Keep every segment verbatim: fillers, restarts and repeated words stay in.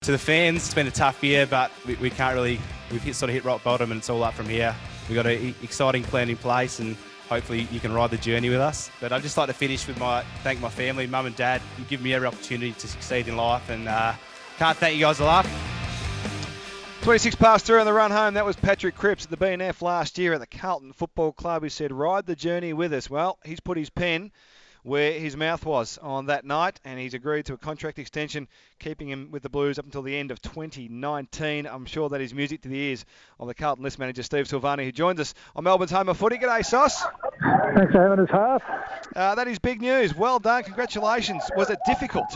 To the fans, it's been a tough year, but we, we can't really, we've hit, sort of hit rock bottom and it's all up from here. We've got an exciting plan in place and hopefully you can ride the journey with us. But I'd just like to finish with my, thank my family, mum and dad. You give me every opportunity to succeed in life and uh, can't thank you guys enough. twenty-six past three on the run home. That was Patrick Cripps at the B N F last year at the Carlton Football Club. He said, ride the journey with us. Well, he's put his pen where his mouth was on that night, and he's agreed to a contract extension, keeping him with the Blues up until the end of twenty nineteen. I'm sure that is music to the ears of the Carlton list manager, Steve Silvani, who joins us on Melbourne's Home of Footy. G'day, Sauce. Thanks for having us, Half. Uh, that is big news. Well done. Congratulations. Was it difficult?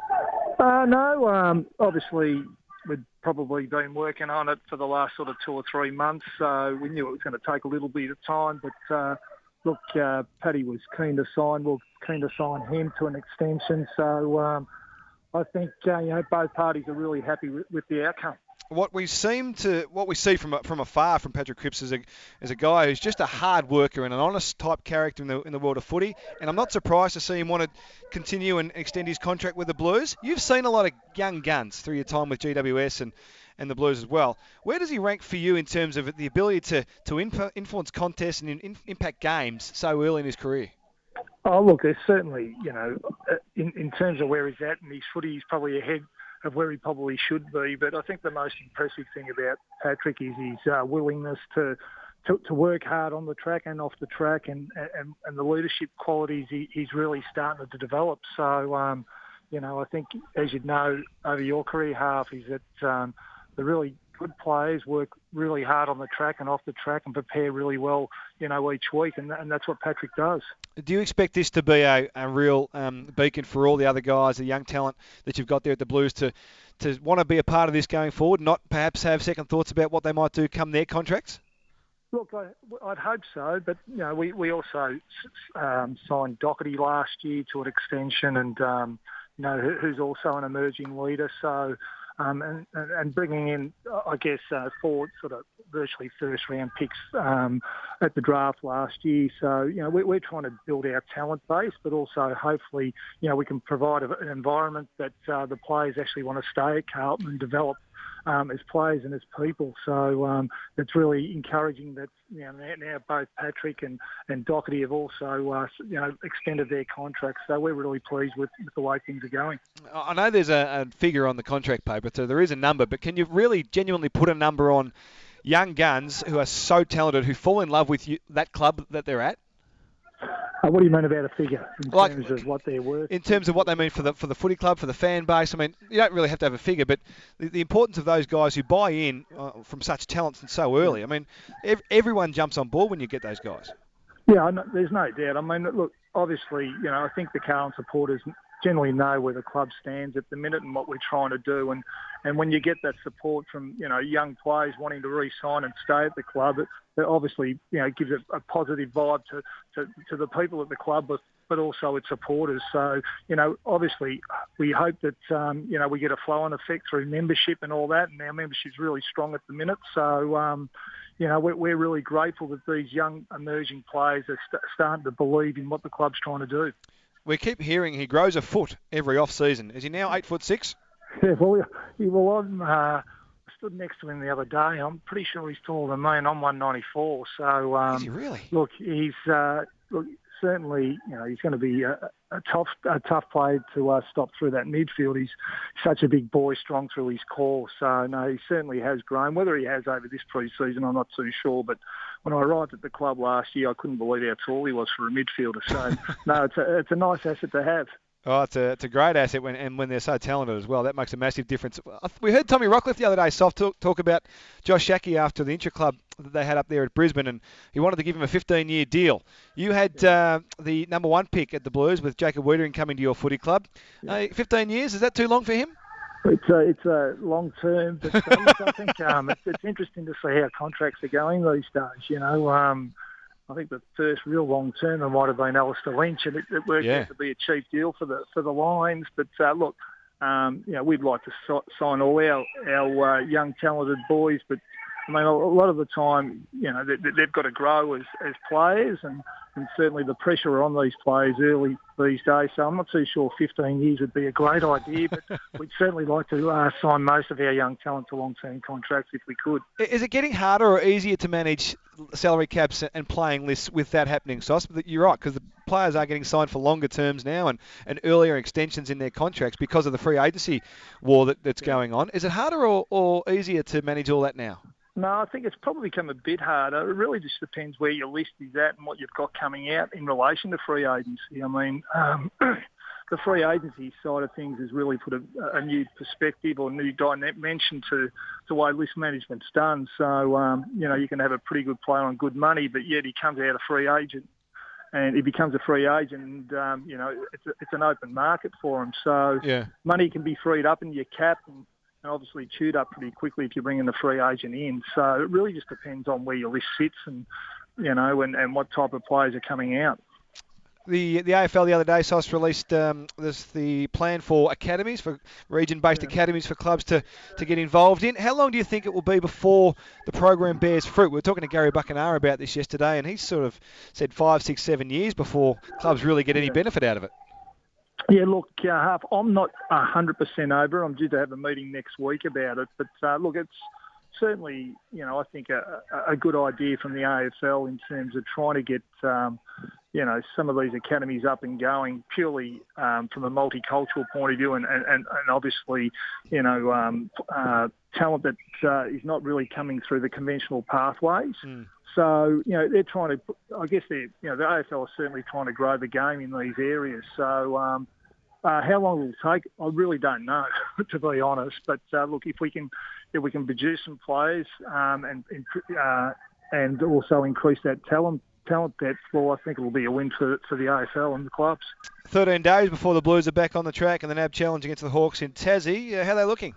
Uh, no, um, obviously we'd probably been working on it for the last sort of two or three months, so we knew it was going to take a little bit of time, but uh, look, uh, Paddy was keen to sign, we we're keen to sign him to an extension, so um, I think uh, you know both parties are really happy with, with the outcome. What we seem to, what we see from from afar from Patrick Cripps is a is a guy who's just a hard worker and an honest type character in the in the world of footy. And I'm not surprised to see him want to continue and extend his contract with the Blues. You've seen a lot of young guns through your time with G W S and, and the Blues as well. Where does he rank for you in terms of the ability to to inf- influence contests and in, impact games so early in his career? Oh, look, there's certainly, you know, in, in terms of where he's at in his footy, he's probably ahead of where he probably should be. But I think the most impressive thing about Patrick is his uh, willingness to, to to work hard on the track and off the track, and and, and the leadership qualities he, he's really starting to develop. So, um, you know, I think, as you know, over your career half, is that um, the really good players work really hard on the track and off the track and prepare really well, you know, each week, and, and that's what Patrick does. Do you expect this to be a, a real um, beacon for all the other guys, the young talent that you've got there at the Blues, to, to want to be a part of this going forward, not perhaps have second thoughts about what they might do come their contracts? Look, I, I'd hope so, but, you know, we, we also um, signed Doherty last year to an extension, and, um, you know, who, who's also an emerging leader, so... Um, and, and bringing in, I guess, uh, four sort of virtually first-round picks um, at the draft last year. So, you know, we're, we're trying to build our talent base, but also hopefully, you know, we can provide a, an environment that uh, the players actually want to stay at Carlton and develop um, as players and as people. So um, it's really encouraging that, you know, now, now both Patrick and, and Doherty have also, uh, you know, extended their contracts. So we're really pleased with, with the way things are going. I know there's a, a figure on the contract paper, so there is a number, but can you really genuinely put a number on young guns who are so talented, who fall in love with you, that club that they're at? Uh, what do you mean about a figure in like, terms of what they're worth? In terms of what they mean for the for the footy club, for the fan base. I mean, you don't really have to have a figure, but the, the importance of those guys who buy in uh, from such talents and so early. I mean, ev- everyone jumps on board when you get those guys. Yeah, no, there's no doubt. I mean, look, obviously, you know, I think the Carlton supporters generally know where the club stands at the minute and what we're trying to do. And, and when you get that support from, you know, young players wanting to re-sign and stay at the club, it, it obviously, you know, gives a, a positive vibe to, to, to the people at the club, but, but also its supporters. So, you know, obviously we hope that, um, you know, we get a flow-on effect through membership and all that, and our membership's really strong at the minute. So, um, you know, we're, we're really grateful that these young emerging players are st- starting to believe in what the club's trying to do. We keep hearing he grows a foot every off-season. Is he now eight foot six? Yeah, well, well I'm, uh, I stood next to him the other day. I'm pretty sure he's taller than me, and I'm one ninety-four. So, um, is he really? Look, he's uh, look certainly, you know, he's going to be a, a tough, a tough player to uh, stop through that midfield. He's such a big boy, strong through his core. So, no, he certainly has grown. Whether he has over this pre-season, I'm not too sure. But when I arrived at the club last year, I couldn't believe how tall he was for a midfielder. So, no, it's a, it's a nice asset to have. Oh, it's a, it's a great asset, when, and when they're so talented as well, that makes a massive difference. We heard Tommy Rockcliffe the other day, Soft, talk, talk about Josh Schache after the intra-club that they had up there at Brisbane, and he wanted to give him a fifteen-year deal. You had uh, the number one pick at the Blues with Jacob Wiedering coming to your footy club. Yeah. Uh, fifteen years, is that too long for him? It's a, it's a long term, but uh, look, I think um, it's, it's interesting to see how contracts are going these days. You know, um, I think the first real long term might have been Alistair Lynch, and it, it worked yeah. out to be a cheap deal for the for the Lions. But uh, look, um, you know, we'd like to so- sign all our our uh, young talented boys, but I mean, a lot of the time, you know, they, they've got to grow as, as players, and and certainly the pressure on these players early these days. So I'm not too sure fifteen years would be a great idea, but we'd certainly like to uh, sign most of our young talent to long-term contracts if we could. Is it getting harder or easier to manage salary caps and playing lists with that happening, Sauce? But you're right, because the players are getting signed for longer terms now and, and earlier extensions in their contracts because of the free agency war that, that's going on. Is it harder or, or easier to manage all that now? No, I think it's probably become a bit harder. It really just depends where your list is at and what you've got coming out in relation to free agency. I mean, um, the free agency side of things has really put a, a new perspective or new dimension to the way list management's done. So, um, you know, you can have a pretty good player on good money, but yet he comes out a free agent and he becomes a free agent and, um, you know, it's, a, it's an open market for him. So yeah. Money can be freed up in your cap and, and obviously chewed up pretty quickly if you bring in the free agent in. So it really just depends on where your list sits and, you know, and, and what type of players are coming out. The the A F L the other day, Sauce, released um, this, the plan for academies, for region-based yeah. academies for clubs to, to get involved in. How long do you think it will be before the program bears fruit? We were talking to Gary Buckenara about this yesterday, and he sort of said five, six, seven years before clubs really get any yeah. benefit out of it. Yeah, look, uh, Harp, I'm not one hundred percent over. I'm due to have a meeting next week about it. But, uh, look, it's certainly, you know, I think a, a good idea from the A F L in terms of trying to get, um, you know, some of these academies up and going purely um, from a multicultural point of view and, and, and obviously, you know, um, uh, talent that uh, is not really coming through the conventional pathways. Mm. So, you know, they're trying to, I guess they're, you know, the A F L is certainly trying to grow the game in these areas. So, um, uh, how long it will take, I really don't know, to be honest. But uh, look, if we can, if we can produce some players um, and uh, and also increase that talent talent depth, well, I think it will be a win for for the A F L and the clubs. thirteen days before the Blues are back on the track and the N A B Challenge against the Hawks in Tassie. Uh, how are they looking?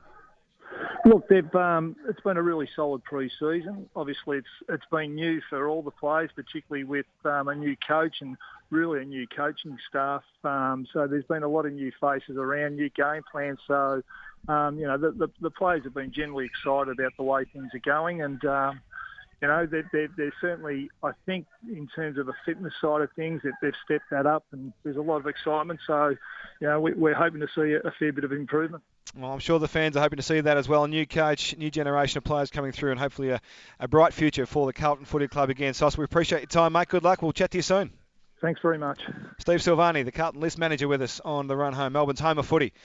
Look, they've um, it's been a really solid pre-season. Obviously, it's it's been new for all the players, particularly with um, a new coach and really a new coaching staff. Um, so there's been a lot of new faces around, new game plans. So, um, you know, the, the, the players have been generally excited about the way things are going. And, um, you know, they're, they're, they're certainly, I think, in terms of the fitness side of things, that they've stepped that up and there's a lot of excitement. So, you know, we, we're hoping to see a, a fair bit of improvement. Well, I'm sure the fans are hoping to see that as well. A new coach, new generation of players coming through and hopefully a, a bright future for the Carlton Footy Club again. Sauce, we appreciate your time, mate. Good luck. We'll chat to you soon. Thanks very much. Steve Silvani, the Carlton list manager, with us on the run home. Melbourne's home of footy.